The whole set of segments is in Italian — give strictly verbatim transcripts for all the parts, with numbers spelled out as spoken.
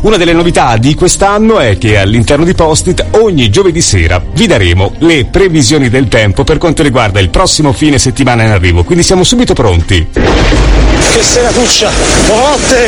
Una delle novità di quest'anno è che all'interno di Post-it ogni giovedì sera vi daremo le previsioni del tempo per quanto riguarda il prossimo fine settimana in arrivo, quindi siamo subito pronti. Che seratuccia! Buonanotte!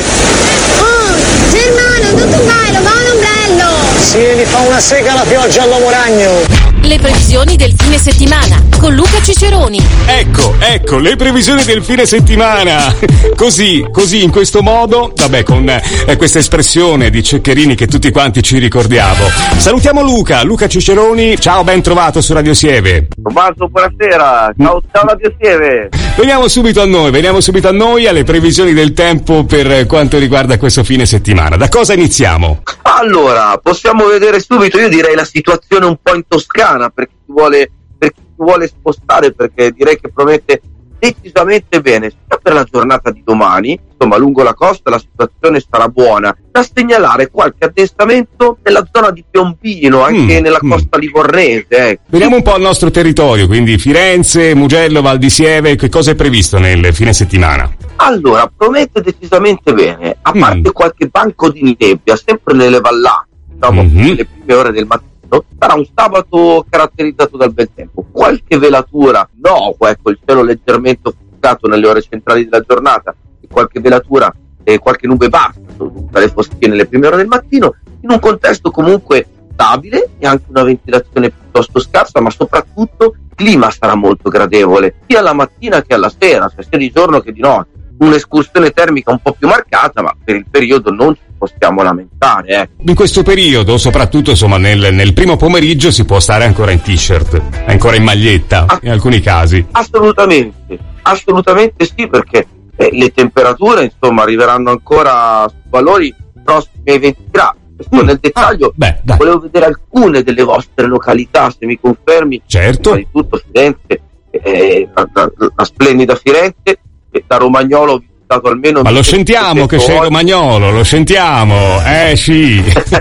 Oh, Germano, dove vai? Lo va un ombrello! Si mi fa una sega la pioggia all'uomo ragno! Le previsioni del fine settimana con Luca Ciceroni. Ecco, ecco, le previsioni del fine settimana. Così, così, in questo modo, vabbè, con eh, questa espressione di Ceccherini che tutti quanti ci ricordiamo. Salutiamo Luca, Luca Ciceroni. Ciao, ben trovato su Radio Sieve. Tommaso, buonasera. Ciao, ciao Radio Sieve. Veniamo subito a noi, veniamo subito a noi alle previsioni del tempo per quanto riguarda questo fine settimana. Da cosa iniziamo? Allora, possiamo vedere subito, io direi la situazione un po' in Toscana, per chi vuole, per chi vuole spostare, perché direi che promette decisamente bene, sia per la giornata di domani, insomma lungo la costa la situazione sarà buona. Da segnalare qualche addestramento nella zona di Piombino, anche mm, nella costa mm. livornese. Ecco. Veniamo un po' al nostro territorio, quindi Firenze, Mugello, Val di Sieve, che cosa è previsto nel fine settimana? Allora, promette decisamente bene, a parte mm. qualche banco di nebbia, sempre nelle vallate, diciamo, mm-hmm. nelle prime ore del mattino. Sarà un sabato caratterizzato dal bel tempo, qualche velatura, no, ecco, il cielo leggermente offuscato nelle ore centrali della giornata, e qualche velatura e qualche nube bassa dalle foschie nelle prime ore del mattino, in un contesto comunque stabile e anche una ventilazione piuttosto scarsa, ma soprattutto il clima sarà molto gradevole, sia alla mattina che alla sera, cioè sia di giorno che di notte. Un'escursione termica un po' più marcata, ma per il periodo non ci possiamo lamentare. Eh. In questo periodo, soprattutto insomma nel, nel primo pomeriggio, si può stare ancora in t-shirt, ancora in maglietta, ah, in alcuni casi. Assolutamente, assolutamente sì, perché eh, le temperature insomma arriveranno ancora su valori prossimi ai venti gradi. Questo mm. nel dettaglio, ah, beh, volevo vedere alcune delle vostre località, se mi confermi. Certo. Prima di tutto Firenze, eh, la, la, la splendida Firenze. Da Romagnolo ho visitato almeno. Ma lo sentiamo che sei Romagnolo, lo sentiamo, eh sì.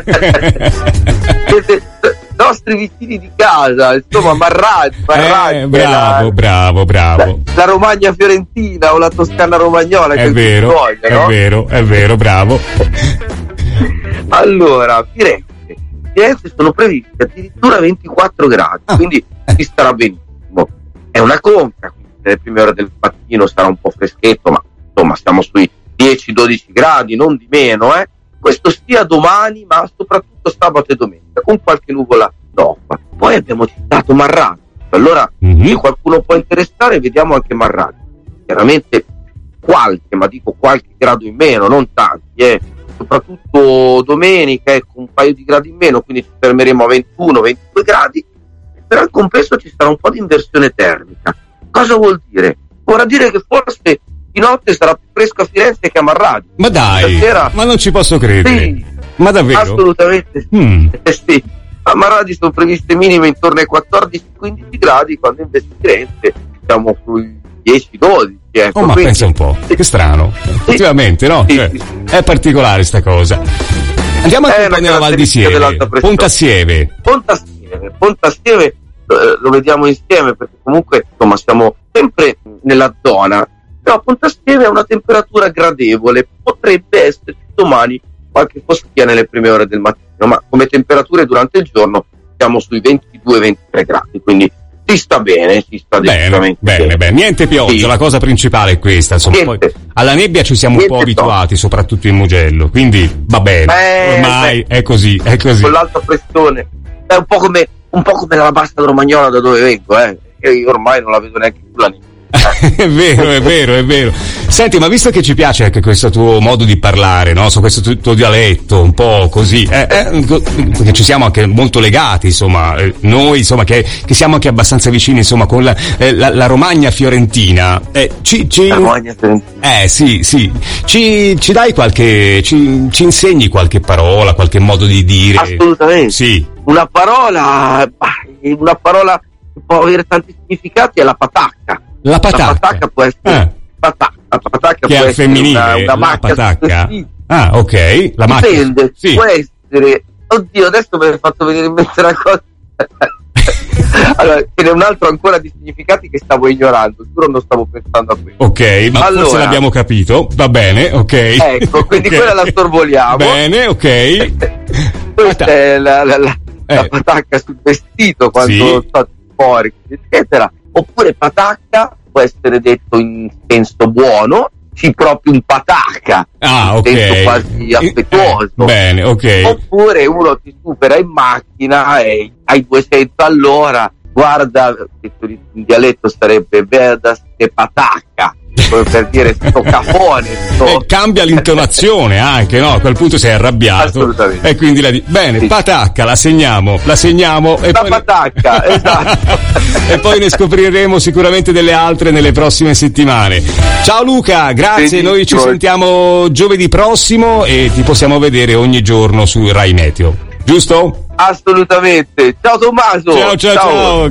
Siete nostri vicini di casa, insomma, Marradi, Marradi eh, bravo, la, bravo, bravo. La, la Romagna fiorentina o la Toscana romagnola. È vero, voglia, è no? vero, è vero, bravo. Allora, Firenze, Firenze sono previsti addirittura ventiquattro gradi, ah. quindi si starà benissimo. È una conca. Nelle prime ore del mattino sarà un po' freschetto, ma insomma stiamo sui dieci dodici gradi, non di meno, eh. Questo sia domani, ma soprattutto sabato e domenica, con qualche nuvola d'oca. Poi abbiamo citato Marradi, allora mm-hmm. se qualcuno può interessare, vediamo anche Marradi. Chiaramente qualche, ma dico qualche grado in meno, non tanti, eh. Soprattutto domenica, ecco, un paio di gradi in meno, quindi ci fermeremo a ventuno ventidue gradi, però al compenso ci sarà un po' di inversione termica. Cosa vuol dire? Vorrà dire che forse di notte sarà più fresco a Firenze che a Marradi. Ma dai, stasera... ma non ci posso credere. Sì, ma davvero? Assolutamente sì. Mm. Eh, sì. A Marradi sono previste minime intorno ai quattordici quindici gradi, quando invece a Firenze siamo sui dieci dodici. Ecco. Oh, ma quindi... pensa un po', che strano. Sì. Effettivamente, no? Sì, cioè, sì, sì. È particolare sta cosa. Andiamo a nella Val di Sieve, Pontassieve. Pontassieve, Pontassieve. Lo vediamo insieme perché comunque insomma siamo sempre nella zona, però Pontassieve ha una temperatura gradevole, potrebbe esserci domani qualche foschia nelle prime ore del mattino, ma come temperature durante il giorno siamo sui ventidue ventitré gradi, quindi si sta bene, si sta bene, bene, bene, niente pioggia, sì. La cosa principale è questa, insomma, poi alla nebbia ci siamo niente un po' abituati, no. Soprattutto in Mugello, quindi va bene, eh, ormai beh, è così, è così. Con l'alta pressione è un po' come un po' come la bassa romagnola da dove vengo, eh. Io ormai non la vedo neanche più la nebbia. È vero, è vero, è vero. Senti, ma visto che ci piace anche questo tuo modo di parlare, no? Su questo tuo, tuo dialetto, un po' così, eh, eh, perché ci siamo anche molto legati, insomma, eh, noi, insomma, che, che siamo anche abbastanza vicini, insomma, con la, eh, la, la Romagna fiorentina. Eh, ci, ci... La Romagna fiorentina. Eh, sì, sì. Ci, ci dai qualche, ci, ci insegni qualche parola, qualche modo di dire? Assolutamente. Sì. Una parola, una parola che può avere tanti significati è la patacca. La patacca. La patacca può essere eh. patacca. La patacca che può è essere femminile, una, una macchia. Patacca. Sì. Ah, ok. La Dipende, macchia. Sì. Può essere. Oddio, adesso mi hai fatto venire in mente una cosa. Allora, ce n'è un altro ancora di significati che stavo ignorando, giuro non stavo pensando a questo. Ok, ma allora, forse l'abbiamo capito, va bene, ok. Ecco, quindi okay. Quella la sorvoliamo. Bene, ok. Questa Pata- è la, la, la, eh. la patacca sul vestito quando sì. Sto fuori, eccetera. Oppure patacca può essere detto in senso buono, sì, proprio un patacca, ah, in ok, senso quasi affettuoso. Eh, bene, ok. Oppure uno ti supera in macchina e hai duecento all'ora, guarda, detto in dialetto sarebbe verdas che patacca, per dire sto cafone, sto... E cambia l'intonazione anche, no? A quel punto sei arrabbiato. Assolutamente. E quindi la di... bene, sì. Patacca, la segniamo, la segniamo e la poi patacca, esatto. E poi ne scopriremo sicuramente delle altre nelle prossime settimane. Ciao Luca, grazie, benissimo. Noi ci sentiamo giovedì prossimo e ti possiamo vedere ogni giorno su Rai Meteo. Giusto? Assolutamente. Ciao Tommaso. Ciao ciao ciao. ciao.